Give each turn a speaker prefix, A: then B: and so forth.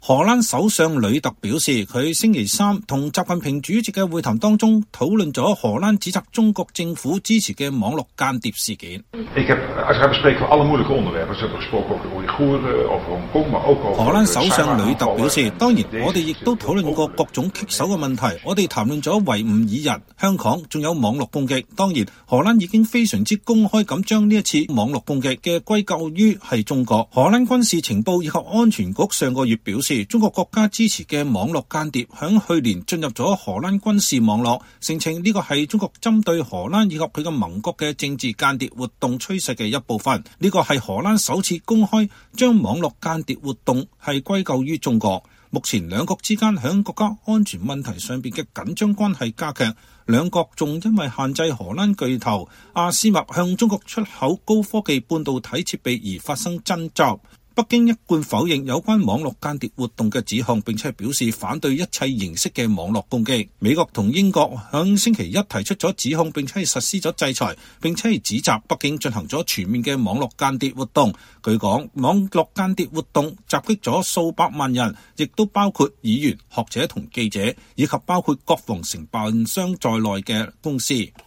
A: 荷蘭首相呂特表示，佢星期三同習近平主席嘅會談當中討論咗荷蘭指責中國政府支持嘅網絡間諜事件。荷蘭首相呂特表示，當然我哋亦都討論過各種棘手嘅問題，我哋談論咗維吾爾人、香港，仲有網絡攻擊。當然，荷蘭已經非常之公開咁將呢一次網絡攻擊嘅歸咎於係中國。荷蘭軍事情報以及安全局上個月表示，中國國家支持嘅網絡間諜響去年進入咗荷蘭軍事網絡，聲稱呢個係中國針對荷蘭以及佢嘅盟國嘅政治間諜活動趨勢嘅一部分。呢個係荷蘭首次公開將網絡間諜活動係歸咎於中國。目前兩國之間響國家安全問題上邊嘅緊張關係加劇，兩國仲因為限制荷蘭巨頭阿斯麥向中國出口高科技半導體設備而發生爭執。北京一貫否認有關網絡間諜活動嘅指控，並且表示反對一切形式嘅網絡攻擊。美國同英國響星期一提出咗指控，並且實施咗制裁，並且指責北京進行咗全面嘅網絡間諜活動。據講，網絡間諜活動襲擊咗數百萬人，亦都包括議員、學者同記者，以及包括國防承辦商在內嘅公司。